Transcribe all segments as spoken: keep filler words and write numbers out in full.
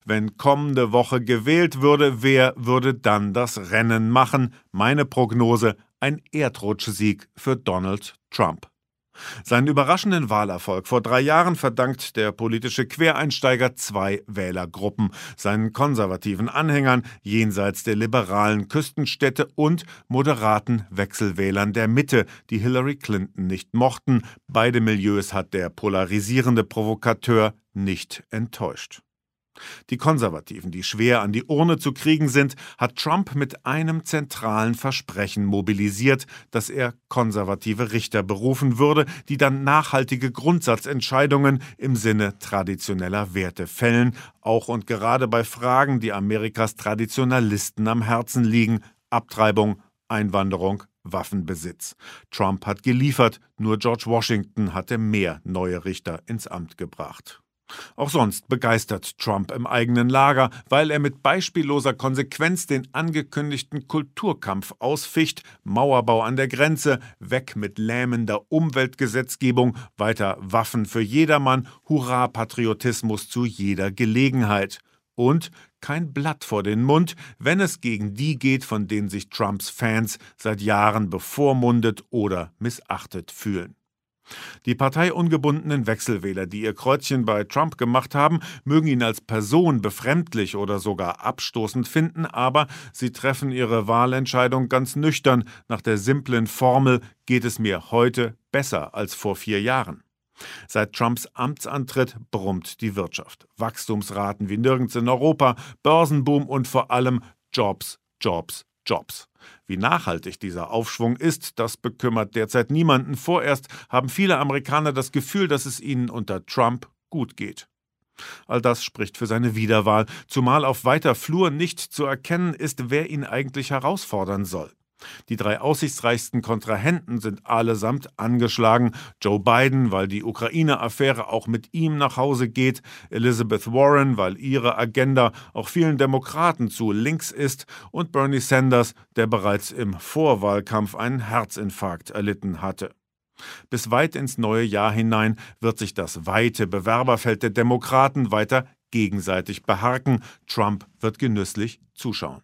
Wenn kommende Woche gewählt würde, wer würde dann das Rennen machen? Meine Prognose: ein Erdrutschsieg für Donald Trump. Seinen überraschenden Wahlerfolg vor drei Jahren verdankt der politische Quereinsteiger zwei Wählergruppen: seinen konservativen Anhängern jenseits der liberalen Küstenstädte und moderaten Wechselwählern der Mitte, die Hillary Clinton nicht mochten. Beide Milieus hat der polarisierende Provokateur nicht enttäuscht. Die Konservativen, die schwer an die Urne zu kriegen sind, hat Trump mit einem zentralen Versprechen mobilisiert, dass er konservative Richter berufen würde, die dann nachhaltige Grundsatzentscheidungen im Sinne traditioneller Werte fällen, auch und gerade bei Fragen, die Amerikas Traditionalisten am Herzen liegen: Abtreibung, Einwanderung, Waffenbesitz. Trump hat geliefert, nur George Washington hatte mehr neue Richter ins Amt gebracht. Auch sonst begeistert Trump im eigenen Lager, weil er mit beispielloser Konsequenz den angekündigten Kulturkampf ausficht: Mauerbau an der Grenze, weg mit lähmender Umweltgesetzgebung, weiter Waffen für jedermann, Hurra-Patriotismus zu jeder Gelegenheit. Und kein Blatt vor den Mund, wenn es gegen die geht, von denen sich Trumps Fans seit Jahren bevormundet oder missachtet fühlen. Die parteiungebundenen Wechselwähler, die ihr Kreuzchen bei Trump gemacht haben, mögen ihn als Person befremdlich oder sogar abstoßend finden, aber sie treffen ihre Wahlentscheidung ganz nüchtern nach der simplen Formel: geht es mir heute besser als vor vier Jahren? Seit Trumps Amtsantritt brummt die Wirtschaft. Wachstumsraten wie nirgends in Europa, Börsenboom und vor allem Jobs, Jobs, Jobs. Wie nachhaltig dieser Aufschwung ist, das bekümmert derzeit niemanden. Vorerst haben viele Amerikaner das Gefühl, dass es ihnen unter Trump gut geht. All das spricht für seine Wiederwahl, zumal auf weiter Flur nicht zu erkennen ist, wer ihn eigentlich herausfordern soll. Die drei aussichtsreichsten Kontrahenten sind allesamt angeschlagen: Joe Biden, weil die Ukraine-Affäre auch mit ihm nach Hause geht, Elizabeth Warren, weil ihre Agenda auch vielen Demokraten zu links ist, und Bernie Sanders, der bereits im Vorwahlkampf einen Herzinfarkt erlitten hatte. Bis weit ins neue Jahr hinein wird sich das weite Bewerberfeld der Demokraten weiter gegenseitig beharken. Trump wird genüsslich zuschauen.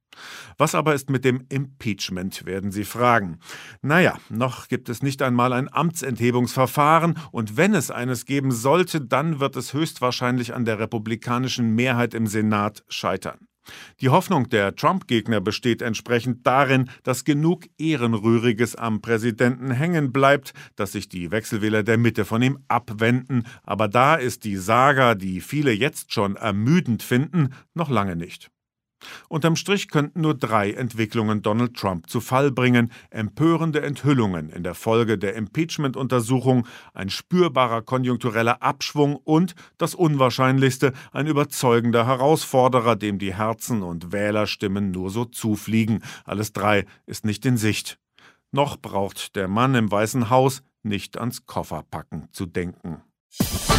Was aber ist mit dem Impeachment, werden Sie fragen. Naja, noch gibt es nicht einmal ein Amtsenthebungsverfahren, und wenn es eines geben sollte, dann wird es höchstwahrscheinlich an der republikanischen Mehrheit im Senat scheitern. Die Hoffnung der Trump-Gegner besteht entsprechend darin, dass genug Ehrenrühriges am Präsidenten hängen bleibt, dass sich die Wechselwähler der Mitte von ihm abwenden. Aber da ist die Saga, die viele jetzt schon ermüdend finden, noch lange nicht. Unterm Strich könnten nur drei Entwicklungen Donald Trump zu Fall bringen: empörende Enthüllungen in der Folge der Impeachment-Untersuchung, ein spürbarer konjunktureller Abschwung und, das Unwahrscheinlichste, ein überzeugender Herausforderer, dem die Herzen und Wählerstimmen nur so zufliegen. Alles drei ist nicht in Sicht. Noch braucht der Mann im Weißen Haus nicht ans Kofferpacken zu denken.